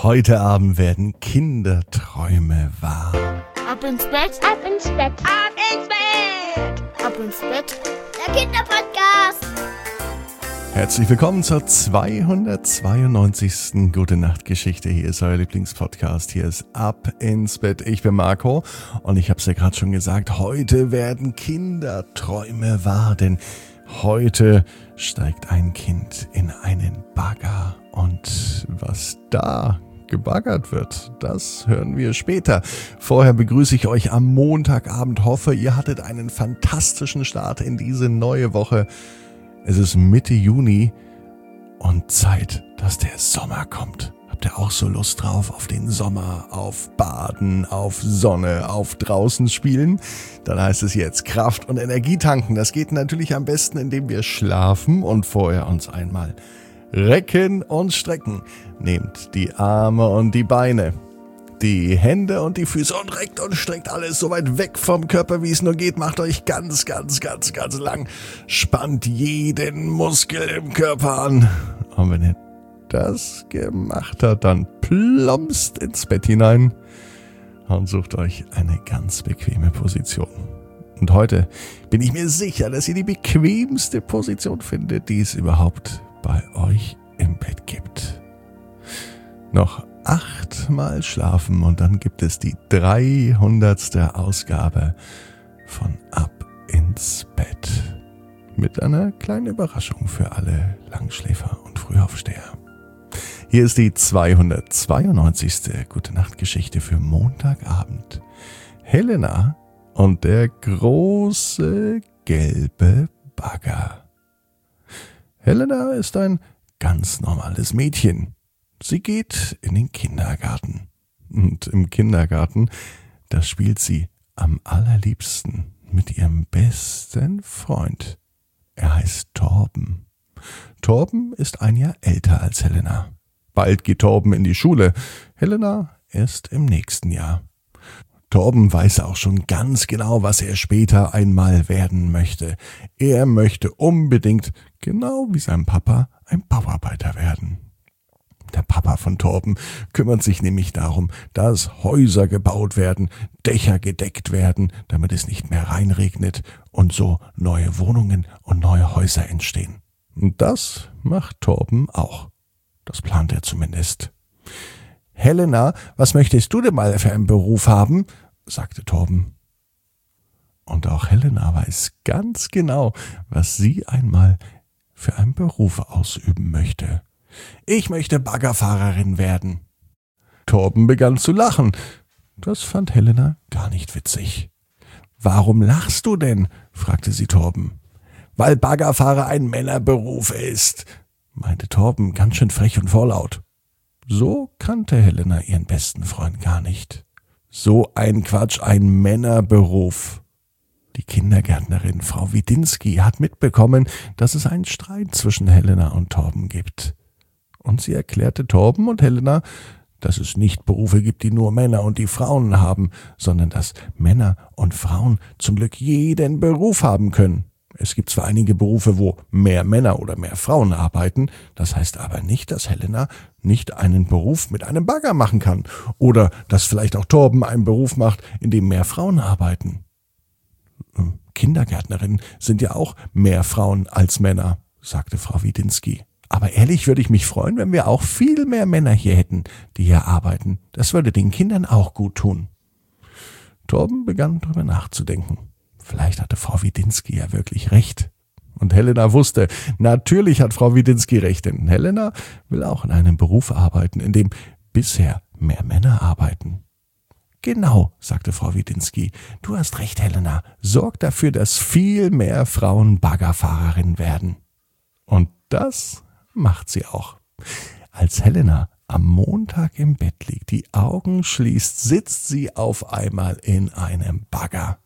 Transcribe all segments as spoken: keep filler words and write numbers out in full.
Heute Abend werden Kinderträume wahr. Ab ins Bett, ab ins Bett, ab ins Bett, ab ins Bett. Der Kinderpodcast. Herzlich willkommen zur zweihundertzweiundneunzigsten Gute-Nacht-Geschichte. Hier ist euer Lieblingspodcast. Hier ist Ab ins Bett. Ich bin Marco und ich habe es ja gerade schon gesagt, heute werden Kinderträume wahr, denn heute steigt ein Kind in einen Bagger und was da gebaggert wird, das hören wir später. Vorher begrüße ich euch am Montagabend. Hoffe, ihr hattet einen fantastischen Start in diese neue Woche. Es ist Mitte Juni und Zeit, dass der Sommer kommt. Habt ihr auch so Lust drauf auf den Sommer, auf Baden, auf Sonne, auf draußen spielen? Dann heißt es jetzt Kraft und Energie tanken. Das geht natürlich am besten, indem wir schlafen und vorher uns einmal recken und strecken. Nehmt die Arme und die Beine, die Hände und die Füße und reckt und streckt alles so weit weg vom Körper, wie es nur geht. Macht euch ganz, ganz, ganz, ganz lang. Spannt jeden Muskel im Körper an. Und wenn ihr das gemacht habt, dann plumpst ins Bett hinein und sucht euch eine ganz bequeme Position. Und heute bin ich mir sicher, dass ihr die bequemste Position findet, die es überhaupt bei euch im Bett gibt. Noch achtmal schlafen und dann gibt es die dreihundertste Ausgabe von Ab ins Bett. Mit einer kleinen Überraschung für alle Langschläfer und Frühaufsteher. Hier ist die zweihundertzweiundneunzigste Gute-Nacht-Geschichte für Montagabend. Helena und der große gelbe Bagger. Helena ist ein ganz normales Mädchen. Sie geht in den Kindergarten. Und im Kindergarten, da spielt sie am allerliebsten mit ihrem besten Freund. Er heißt Torben. Torben ist ein Jahr älter als Helena. Bald geht Torben in die Schule. Helena erst im nächsten Jahr. Torben weiß auch schon ganz genau, was er später einmal werden möchte. Er möchte unbedingt, genau wie sein Papa, ein Bauarbeiter werden. Der Papa von Torben kümmert sich nämlich darum, dass Häuser gebaut werden, Dächer gedeckt werden, damit es nicht mehr reinregnet und so neue Wohnungen und neue Häuser entstehen. Und das macht Torben auch. Das plant er zumindest. Helena, was möchtest du denn mal für einen Beruf haben? Sagte Torben. Und auch Helena weiß ganz genau, was sie einmal für einen Beruf ausüben möchte. Ich möchte Baggerfahrerin werden. Torben begann zu lachen. Das fand Helena gar nicht witzig. Warum lachst du denn? Fragte sie Torben. Weil Baggerfahrer ein Männerberuf ist, meinte Torben ganz schön frech und vorlaut. So kannte Helena ihren besten Freund gar nicht. So ein Quatsch, ein Männerberuf. Die Kindergärtnerin Frau Widinski hat mitbekommen, dass es einen Streit zwischen Helena und Torben gibt. Und sie erklärte Torben und Helena, dass es nicht Berufe gibt, die nur Männer und die Frauen haben, sondern dass Männer und Frauen zum Glück jeden Beruf haben können. Es gibt zwar einige Berufe, wo mehr Männer oder mehr Frauen arbeiten, das heißt aber nicht, dass Helena nicht einen Beruf mit einem Bagger machen kann oder dass vielleicht auch Torben einen Beruf macht, in dem mehr Frauen arbeiten. Kindergärtnerinnen sind ja auch mehr Frauen als Männer, sagte Frau Widinski. Aber ehrlich würde ich mich freuen, wenn wir auch viel mehr Männer hier hätten, die hier arbeiten. Das würde den Kindern auch gut tun. Torben begann darüber nachzudenken. Vielleicht hatte Frau Widinski ja wirklich recht. Und Helena wusste, natürlich hat Frau Widinski recht, denn Helena will auch in einem Beruf arbeiten, in dem bisher mehr Männer arbeiten. Genau, sagte Frau Widinski, du hast recht, Helena, sorg dafür, dass viel mehr Frauen Baggerfahrerinnen werden. Und das macht sie auch. Als Helena am Montag im Bett liegt, die Augen schließt, sitzt sie auf einmal in einem Bagger.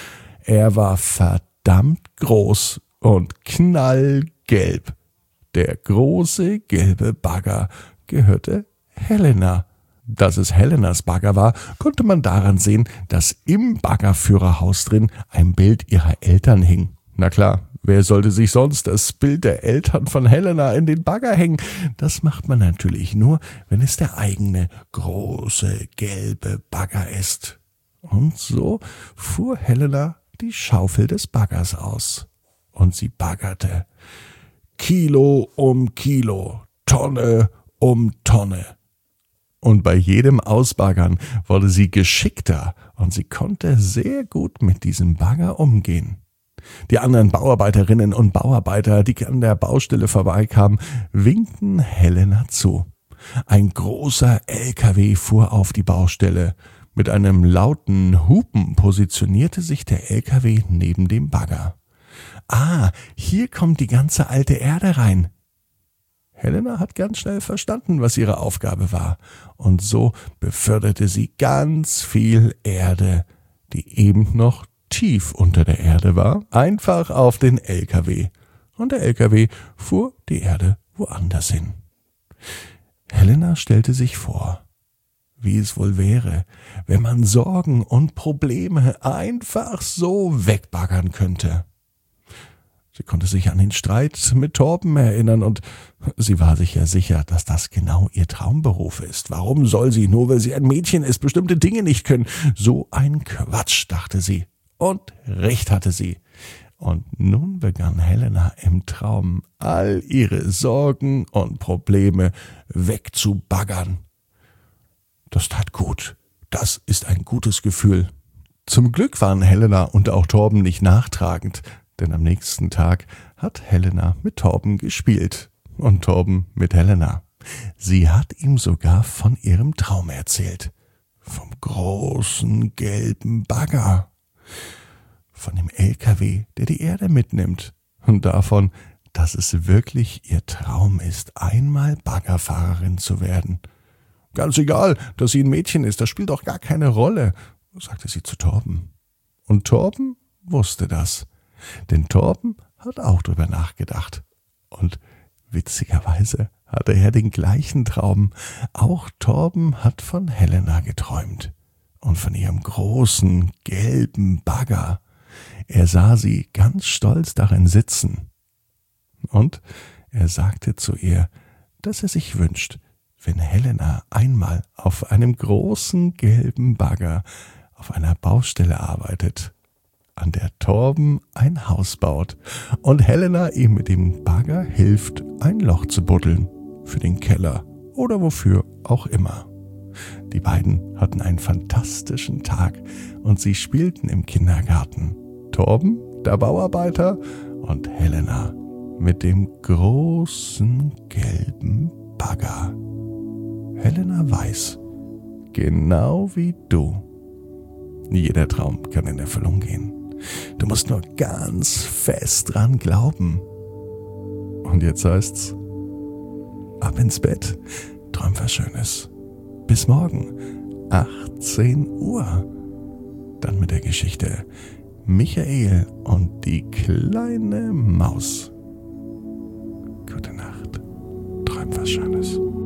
Er war verdammt groß und knallgelb. Der große gelbe Bagger gehörte Helena. Dass es Helenas Bagger war, konnte man daran sehen, dass im Baggerführerhaus drin ein Bild ihrer Eltern hing. Na klar, Wer sollte sich sonst das Bild der Eltern von Helena in den Bagger hängen? Das macht man natürlich nur, wenn es der eigene große gelbe Bagger ist. Und so fuhr Helena die Schaufel des Baggers aus. Und sie baggerte. Kilo um Kilo, Tonne um Tonne. Und bei jedem Ausbaggern wurde sie geschickter und sie konnte sehr gut mit diesem Bagger umgehen. Die anderen Bauarbeiterinnen und Bauarbeiter, die an der Baustelle vorbeikamen, winkten Helena zu. Ein großer L K W fuhr auf die Baustelle. Mit einem lauten Hupen positionierte sich der L K W neben dem Bagger. Ah, hier kommt die ganze alte Erde rein. Helena hat ganz schnell verstanden, was ihre Aufgabe war. Und so beförderte sie ganz viel Erde, die eben noch tief unter der Erde war, einfach auf den L K W. Und der L K W fuhr die Erde woanders hin. Helena stellte sich vor, wie es wohl wäre, wenn man Sorgen und Probleme einfach so wegbaggern könnte. Sie konnte sich an den Streit mit Torben erinnern und sie war sich ja sicher, dass das genau ihr Traumberuf ist. Warum soll sie, nur weil sie ein Mädchen ist, bestimmte Dinge nicht können? So ein Quatsch, dachte sie. Und recht hatte sie. Und nun begann Helena im Traum, all ihre Sorgen und Probleme wegzubaggern. Das tat gut. Das ist ein gutes Gefühl. Zum Glück waren Helena und auch Torben nicht nachtragend, denn am nächsten Tag hat Helena mit Torben gespielt und Torben mit Helena. Sie hat ihm sogar von ihrem Traum erzählt. Vom großen gelben Bagger. Von dem L K W, der die Erde mitnimmt. Und davon, dass es wirklich ihr Traum ist, einmal Baggerfahrerin zu werden. Ganz egal, dass sie ein Mädchen ist, das spielt doch gar keine Rolle, sagte sie zu Torben. Und Torben wusste das. Denn Torben hat auch drüber nachgedacht. Und witzigerweise hatte er den gleichen Traum. Auch Torben hat von Helena geträumt. Und von ihrem großen, gelben Bagger. Er sah sie ganz stolz darin sitzen. Und er sagte zu ihr, dass er sich wünscht, wenn Helena einmal auf einem großen, gelben Bagger auf einer Baustelle arbeitet, an der Torben ein Haus baut und Helena ihm mit dem Bagger hilft, ein Loch zu buddeln, für den Keller oder wofür auch immer. Die beiden hatten einen fantastischen Tag und sie spielten im Kindergarten. Torben, der Bauarbeiter, und Helena mit dem großen gelben Bagger. Helena weiß, genau wie du, jeder Traum kann in Erfüllung gehen. Du musst nur ganz fest dran glauben. Und jetzt heißt's, ab ins Bett, träum was Schönes. Bis morgen, achtzehn Uhr. Dann mit der Geschichte Michael und die kleine Maus. Gute Nacht, träum was Schönes.